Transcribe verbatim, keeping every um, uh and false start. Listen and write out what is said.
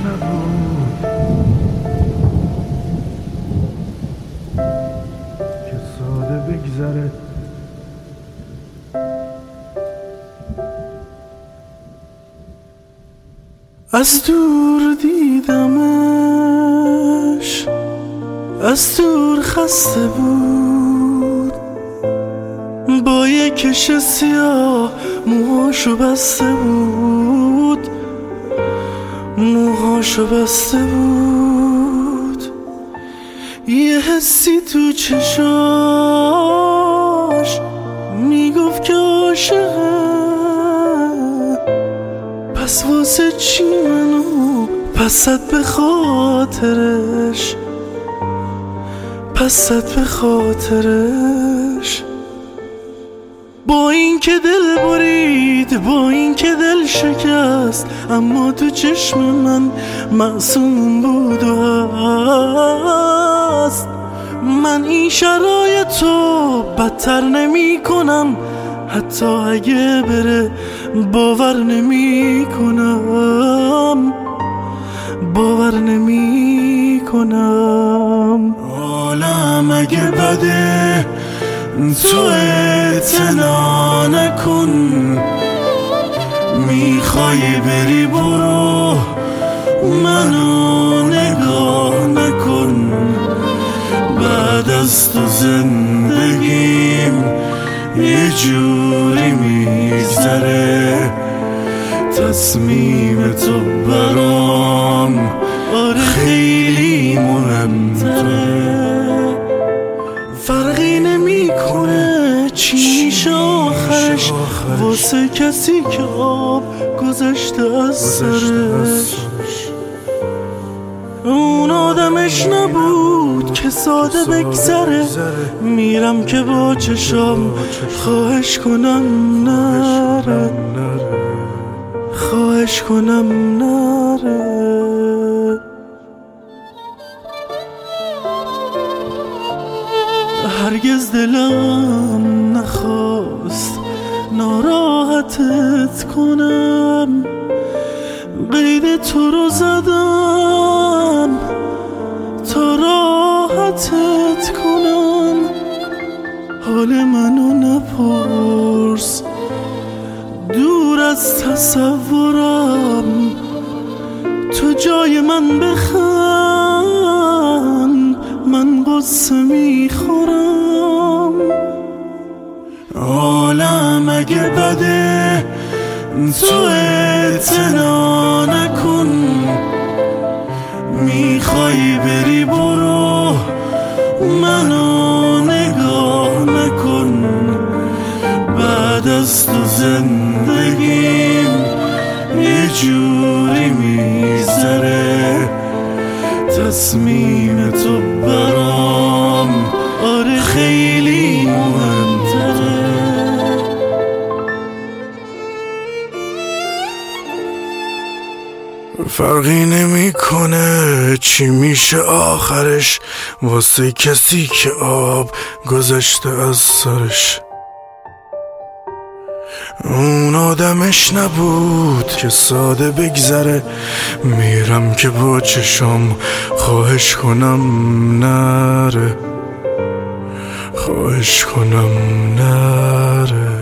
نبود که ساده بگذره. از دور دیدمش، از دور خسته بود، با یک کش سیاه موهاشو بسته بود، موهاشو بسته بود. یه حسی تو چشاش میگفت که عاشقه، پس واسه چی منو پست به خاطرش، پست به خاطرش. با این که دل برید، با این که دل شکست، اما تو چشم من معصوم بود و هست. من این شرایطو بدتر نمی کنم، حتی اگه بره باور نمی کنم، باور نمی کنم. عالم اگه بده تو اعتنا نکن، میخوای بری برو منو نگاه نکن. بعد از تو زندگیم یه جوری میگذره، تصمیم تو برام آره خیلی مهمتره. فرقی نمیکنه چی میشه آخرش، واسه کسی که آب گذشته از سرش. اون آدمش نبود که ساده بگذره، میرم که با چشام خواهش کنم نره، خواهش کنم نره. هرگز دلم نخواست ناراحتت کنم، قید تو رو زدم تا راحتت کنم. حال منو نپرس، دور از تصورم، تو جای من بخند، من قصه میخورم. عالم اگه بده تو اعتنا نکن، میخوای بری برو منو نگاه نکن. بعد از تو زندگیم یه جوری میگذره، تصمیم تو برام آره خیلی مهمتره. فرقی نمیکنه چی میشه آخرش، واسه کسی که آب گذشته از سرش. اون آدمش نبود که ساده بگذره، میرم که با چشام خواهش کنم نره، خواهش کنم نره.